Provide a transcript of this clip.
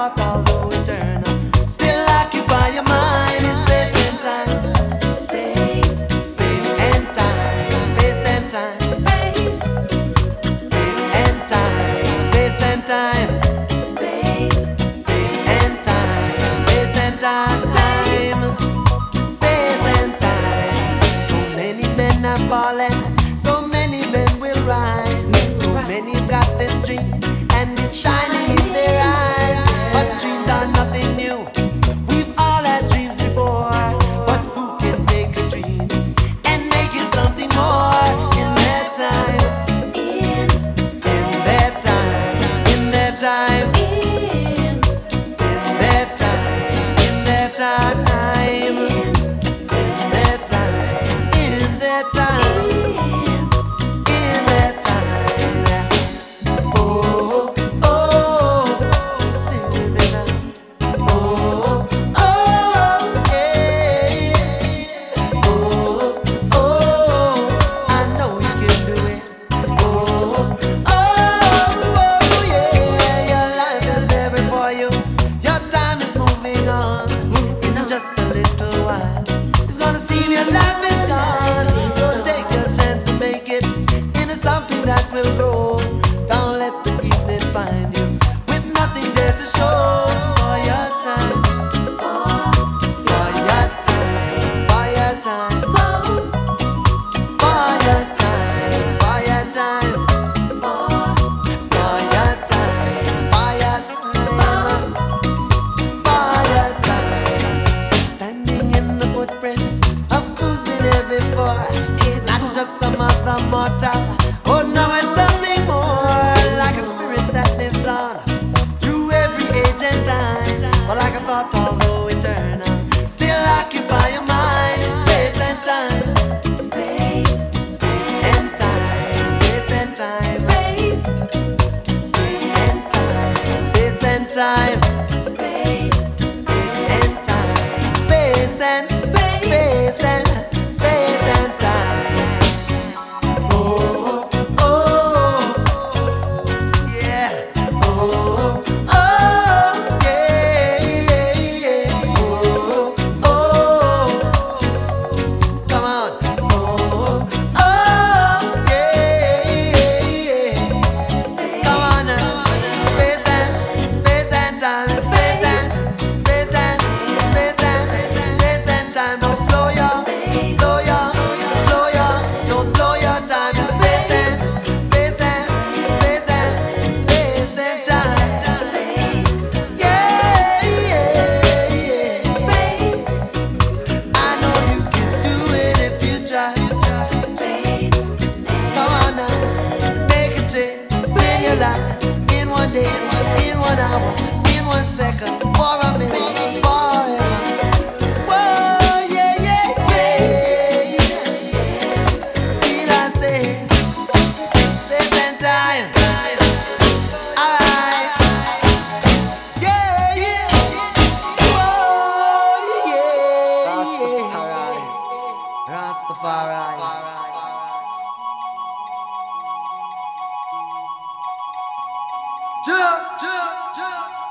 thought, although eternal, still occupy your mind in space and time. Space and time. Space and time. Space and time. Space and time. Space and time. Space and time. Space and time. So many men are falling, so many men will rise. So many got this dream, and it's shining in their eyes. But dreams are nothing new. We've all had dreams before. But who can take a dream and make it something more in their time? In their time. In their time. In their time. In their time. In their time. In their time. In their time. Oh, oh, sing with me now. Oh, oh, yeah. Oh, oh, I know you can do it. Oh, oh, yeah. Your life is there before you. Your time is moving on. In just a little while, it's gonna seem your life is gone. So take your chance and make it into something that will grow. Don't let the evening find you with nothing there to show. For your time, for your time, for your time, for your time, for your time, for your time, for your time, for your time. Standing in the footprints of who's been here before. Not just some other mortal. Oh no, it's something more. Like a spirit that lives on through every age and time. Or like a thought, although eternal, still occupy your mind in space and time. Space and time. Space and time. Space and time. Space and time. Space and time. Space and space and time. Oh, oh, yeah. Oh, oh, yeah, yeah. Oh, oh, come on. Oh, oh, yeah, yeah. Come on now. Space and time. Space and time. Don't blow your don't blow your time. Space and time. Yeah, yeah, yeah. I know you can do it if you try. Come on now, make a change. Spin your life in one day, in 1 hour, in 1 second, for a minute, forever. Whoa, yeah, yeah, yeah. Feel I say, space and time. Alright. Yeah, yeah. Whoa, yeah, yeah. Rastafari. Jump, jump, jump.